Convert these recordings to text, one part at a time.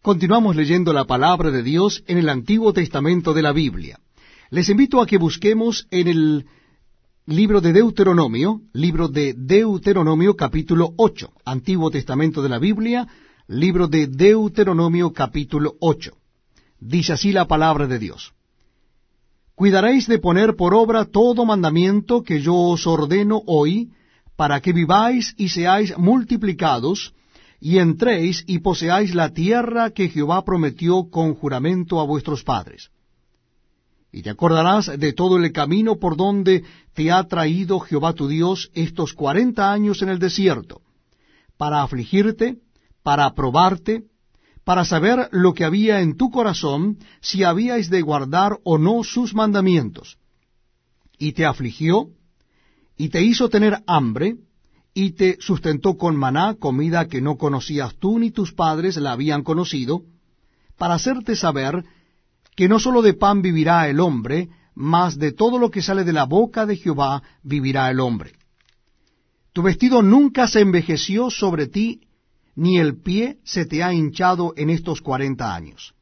Continuamos leyendo la palabra de Dios en el Antiguo Testamento de la Biblia. Les invito a que busquemos en el libro de Deuteronomio capítulo 8, Antiguo Testamento de la Biblia, libro de Deuteronomio capítulo 8. Dice así la palabra de Dios: Cuidaréis de poner por obra todo mandamiento que yo os ordeno hoy, para que viváis y seáis multiplicados, y entréis y poseáis la tierra que Jehová prometió con juramento a vuestros padres. Y te acordarás de todo el camino por donde te ha traído Jehová tu Dios estos 40 años en el desierto, para afligirte, para probarte, para saber lo que había en tu corazón, si habíais de guardar o no sus mandamientos. Y te afligió, y te hizo tener hambre, y te sustentó con maná, comida que no conocías tú ni tus padres la habían conocido, para hacerte saber que no sólo de pan vivirá el hombre, mas de todo lo que sale de la boca de Jehová vivirá el hombre. Tu vestido nunca se envejeció sobre ti, ni el pie se te ha hinchado en estos 40 años.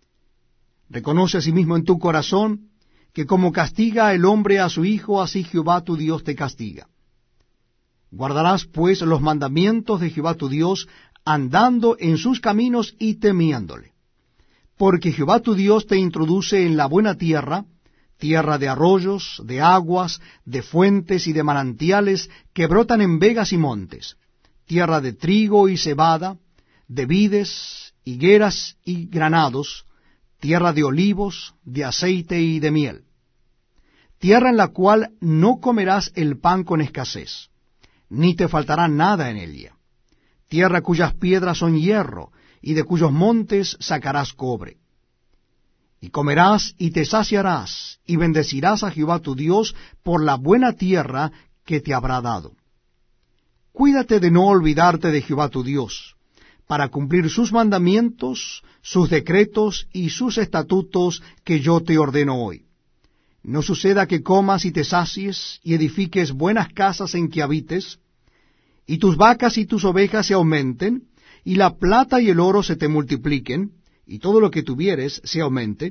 Reconoce asimismo en tu corazón que como castiga el hombre a su hijo, así Jehová tu Dios te castiga. Guardarás pues los mandamientos de Jehová tu Dios, andando en sus caminos y temiéndole. Porque Jehová tu Dios te introduce en la buena tierra, tierra de arroyos, de aguas, de fuentes y de manantiales que brotan en vegas y montes, tierra de trigo y cebada, de vides, higueras y granados, tierra de olivos, de aceite y de miel, tierra en la cual no comerás el pan con escasez, ni te faltará nada en ella, tierra cuyas piedras son hierro, y de cuyos montes sacarás cobre. Y comerás y te saciarás, y bendecirás a Jehová tu Dios por la buena tierra que te habrá dado. Cuídate de no olvidarte de Jehová tu Dios, para cumplir sus mandamientos, sus decretos y sus estatutos que yo te ordeno hoy. No suceda que comas y te sacies, y edifiques buenas casas en que habites, y tus vacas y tus ovejas se aumenten, y la plata y el oro se te multipliquen, y todo lo que tuvieres se aumente,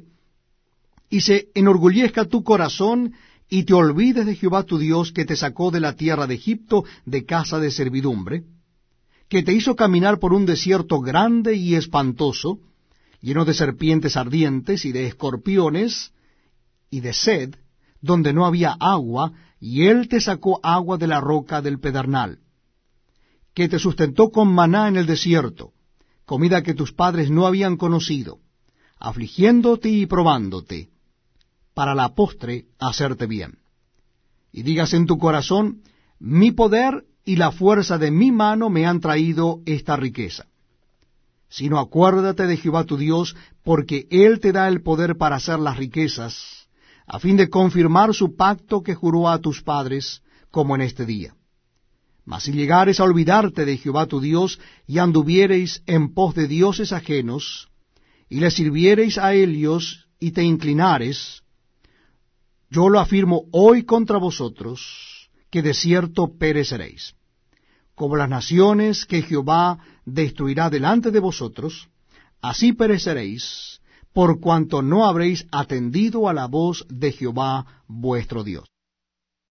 y se enorgullezca tu corazón, y te olvides de Jehová tu Dios, que te sacó de la tierra de Egipto, de casa de servidumbre, que te hizo caminar por un desierto grande y espantoso, lleno de serpientes ardientes y de escorpiones, y de sed, donde no había agua, y él te sacó agua de la roca del pedernal, que te sustentó con maná en el desierto, comida que tus padres no habían conocido, afligiéndote y probándote, para la postre hacerte bien. Y digas en tu corazón: mi poder y la fuerza de mi mano me han traído esta riqueza. Sino acuérdate de Jehová tu Dios, porque él te da el poder para hacer las riquezas, a fin de confirmar su pacto que juró a tus padres, como en este día. Mas si llegares a olvidarte de Jehová tu Dios, y anduviereis en pos de dioses ajenos, y les sirviereis a ellos, y te inclinares, yo lo afirmo hoy contra vosotros, que de cierto pereceréis. Como las naciones que Jehová destruirá delante de vosotros, así pereceréis, por cuanto no habréis atendido a la voz de Jehová vuestro Dios.